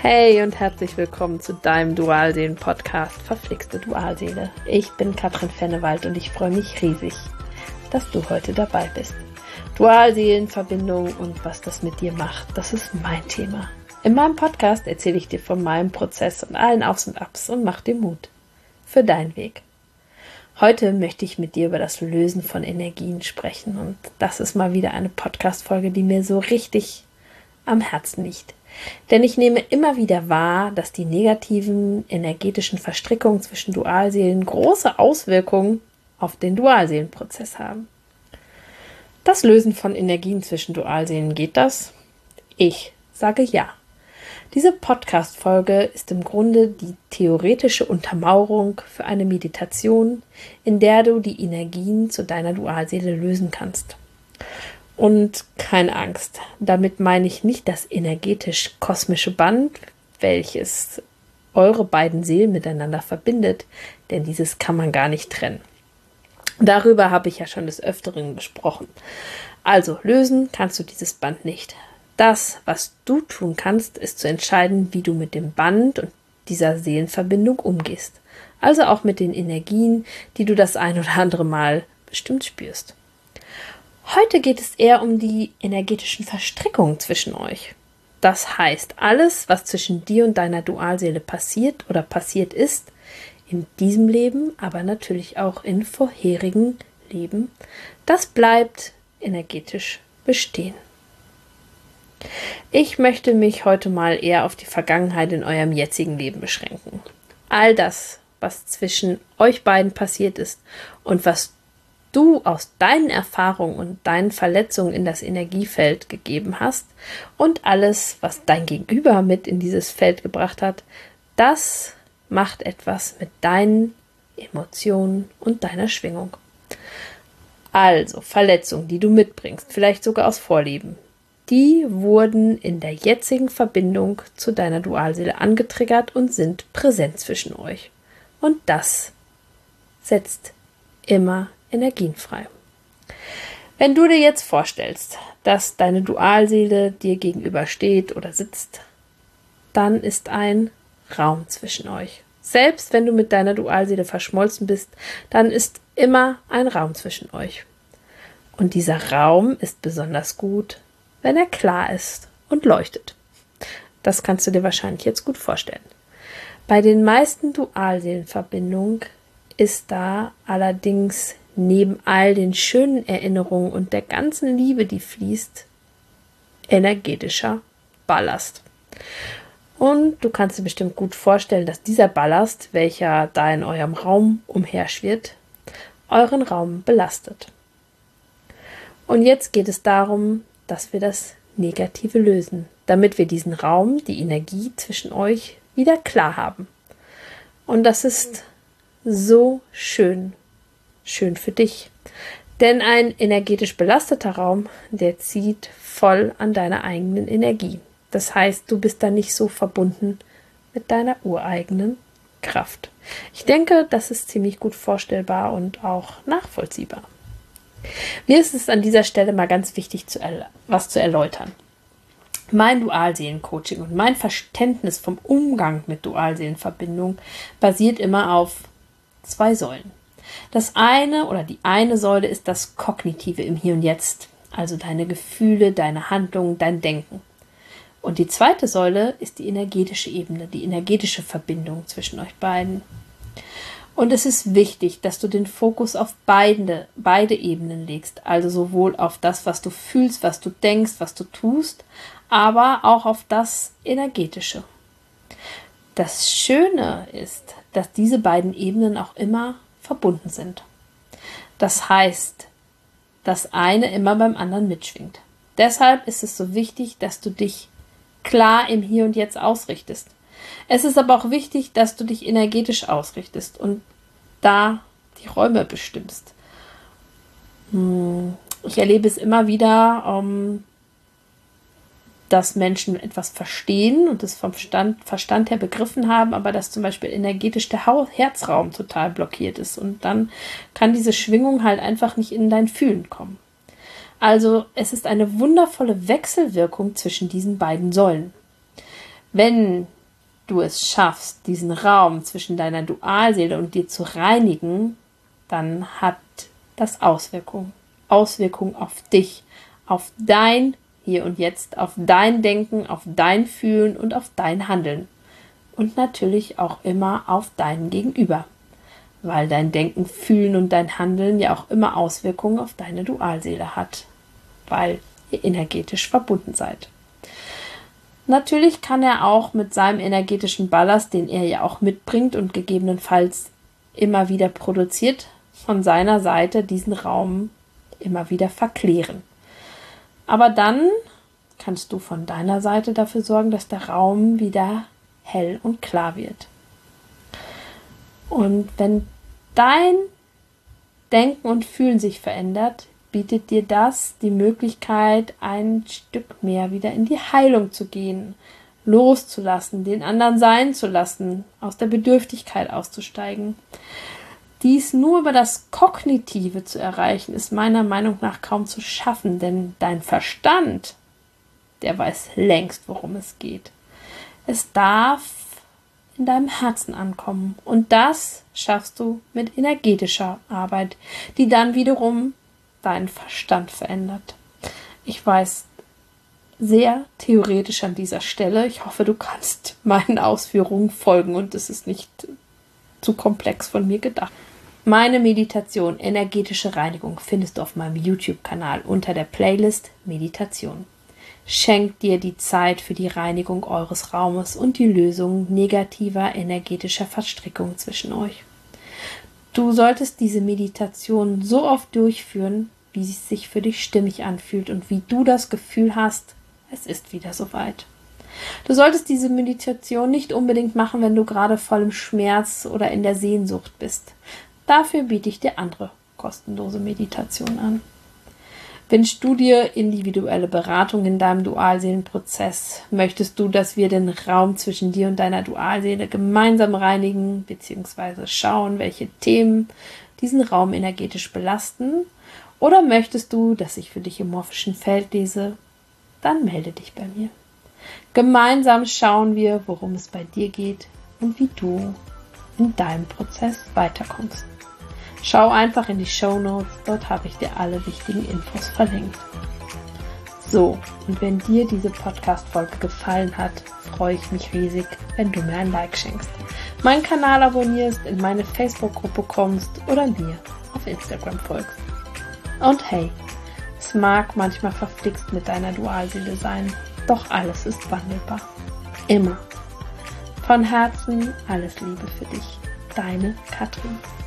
Hey und herzlich willkommen zu deinem Dualseelen-Podcast Verflixte Dualseele. Ich bin Katrin Fennewald und ich freue mich riesig, dass du heute dabei bist. Dualseelenverbindung und was das mit dir macht, das ist mein Thema. In meinem Podcast erzähle ich dir von meinem Prozess und allen Aufs und Abs und mach dir Mut für deinen Weg. Heute möchte ich mit dir über das Lösen von Energien sprechen und das ist mal wieder eine Podcast-Folge, die mir so richtig am Herzen liegt. Denn ich nehme immer wieder wahr, dass die negativen energetischen Verstrickungen zwischen Dualseelen große Auswirkungen auf den Dualseelenprozess haben. Das Lösen von Energien zwischen Dualseelen, geht das? Ich sage ja. Diese Podcast-Folge ist im Grunde die theoretische Untermauerung für eine Meditation, in der du die Energien zu deiner Dualseele lösen kannst. Und keine Angst, damit meine ich nicht das energetisch-kosmische Band, welches eure beiden Seelen miteinander verbindet, denn dieses kann man gar nicht trennen. Darüber habe ich ja schon des Öfteren gesprochen. Also lösen kannst du dieses Band nicht. Das, was du tun kannst, ist zu entscheiden, wie du mit dem Band und dieser Seelenverbindung umgehst. Also auch mit den Energien, die du das ein oder andere Mal bestimmt spürst. Heute geht es eher um die energetischen Verstrickungen zwischen euch. Das heißt, alles, was zwischen dir und deiner Dualseele passiert oder passiert ist, in diesem Leben, aber natürlich auch in vorherigen Leben, das bleibt energetisch bestehen. Ich möchte mich heute mal eher auf die Vergangenheit in eurem jetzigen Leben beschränken. All das, was zwischen euch beiden passiert ist und was du aus deinen Erfahrungen und deinen Verletzungen in das Energiefeld gegeben hast und alles, was dein Gegenüber mit in dieses Feld gebracht hat, das macht etwas mit deinen Emotionen und deiner Schwingung. Also Verletzungen, die du mitbringst, vielleicht sogar aus Vorleben, die wurden in der jetzigen Verbindung zu deiner Dualseele angetriggert und sind präsent zwischen euch. Und das setzt immer Energien frei. Wenn du dir jetzt vorstellst, dass deine Dualseele dir gegenüber steht oder sitzt, dann ist ein Raum zwischen euch. Selbst wenn du mit deiner Dualseele verschmolzen bist, dann ist immer ein Raum zwischen euch. Und dieser Raum ist besonders gut, wenn er klar ist und leuchtet. Das kannst du dir wahrscheinlich jetzt gut vorstellen. Bei den meisten Dualseelenverbindungen ist da allerdings neben all den schönen Erinnerungen und der ganzen Liebe, die fließt, energetischer Ballast. Und du kannst dir bestimmt gut vorstellen, dass dieser Ballast, welcher da in eurem Raum umherschwirrt, euren Raum belastet. Und jetzt geht es darum, dass wir das Negative lösen, damit wir diesen Raum, die Energie zwischen euch wieder klar haben. Und das ist so schön. Schön für dich. Denn ein energetisch belasteter Raum, der zieht voll an deiner eigenen Energie. Das heißt, du bist dann nicht so verbunden mit deiner ureigenen Kraft. Ich denke, das ist ziemlich gut vorstellbar und auch nachvollziehbar. Mir ist es an dieser Stelle mal ganz wichtig, was zu erläutern. Mein Dualseelencoaching und mein Verständnis vom Umgang mit Dualseelenverbindung basiert immer auf 2 Säulen. Das eine oder die eine Säule ist das Kognitive im Hier und Jetzt, also deine Gefühle, deine Handlungen, dein Denken. Und die zweite Säule ist die energetische Ebene, die energetische Verbindung zwischen euch beiden. Und es ist wichtig, dass du den Fokus auf beide Ebenen legst, also sowohl auf das, was du fühlst, was du denkst, was du tust, aber auch auf das Energetische. Das Schöne ist, dass diese beiden Ebenen auch immer verbunden sind. Das heißt, das eine immer beim anderen mitschwingt. Deshalb ist es so wichtig, dass du dich klar im Hier und Jetzt ausrichtest. Es ist aber auch wichtig, dass du dich energetisch ausrichtest und da die Räume bestimmst. Ich erlebe es immer wieder, dass Menschen etwas verstehen und es vom Verstand her begriffen haben, aber dass zum Beispiel energetisch der Herzraum total blockiert ist und dann kann diese Schwingung halt einfach nicht in dein Fühlen kommen. Also es ist eine wundervolle Wechselwirkung zwischen diesen beiden Säulen. Wenn du es schaffst, diesen Raum zwischen deiner Dualseele und dir zu reinigen, dann hat das Auswirkungen auf dich, auf dein Hier und Jetzt, auf dein Denken, auf dein Fühlen und auf dein Handeln. Und natürlich auch immer auf dein Gegenüber, weil dein Denken, Fühlen und dein Handeln ja auch immer Auswirkungen auf deine Dualseele hat, weil ihr energetisch verbunden seid. Natürlich kann er auch mit seinem energetischen Ballast, den er ja auch mitbringt und gegebenenfalls immer wieder produziert, von seiner Seite diesen Raum immer wieder verklären. Aber dann kannst du von deiner Seite dafür sorgen, dass der Raum wieder hell und klar wird. Und wenn dein Denken und Fühlen sich verändert, bietet dir das die Möglichkeit, ein Stück mehr wieder in die Heilung zu gehen, loszulassen, den anderen sein zu lassen, aus der Bedürftigkeit auszusteigen. Dies nur über das Kognitive zu erreichen, ist meiner Meinung nach kaum zu schaffen, denn dein Verstand, der weiß längst, worum es geht. Es darf in deinem Herzen ankommen und das schaffst du mit energetischer Arbeit, die dann wiederum deinen Verstand verändert. Ich weiß, sehr theoretisch an dieser Stelle. Ich hoffe, du kannst meinen Ausführungen folgen und es ist nicht zu komplex von mir gedacht. Meine Meditation Energetische Reinigung findest du auf meinem YouTube-Kanal unter der Playlist Meditation. Schenk dir die Zeit für die Reinigung eures Raumes und die Lösung negativer energetischer Verstrickungen zwischen euch. Du solltest diese Meditation so oft durchführen, wie sie sich für dich stimmig anfühlt und wie du das Gefühl hast, es ist wieder soweit. Du solltest diese Meditation nicht unbedingt machen, wenn du gerade voll im Schmerz oder in der Sehnsucht bist. Dafür biete ich dir andere kostenlose Meditationen an. Wünschst du dir individuelle Beratung in deinem Dualseelenprozess? Möchtest du, dass wir den Raum zwischen dir und deiner Dualseele gemeinsam reinigen bzw. schauen, welche Themen diesen Raum energetisch belasten? Oder möchtest du, dass ich für dich im morphischen Feld lese? Dann melde dich bei mir. Gemeinsam schauen wir, worum es bei dir geht und wie du in deinem Prozess weiterkommst. Schau einfach in die Shownotes, dort habe ich dir alle wichtigen Infos verlinkt. So, und wenn dir diese Podcast-Folge gefallen hat, freue ich mich riesig, wenn du mir ein Like schenkst, meinen Kanal abonnierst, in meine Facebook-Gruppe kommst oder mir auf Instagram folgst. Und hey, es mag manchmal verflixt mit deiner Dualseele sein, doch alles ist wandelbar. Immer. Von Herzen alles Liebe für dich. Deine Katrin.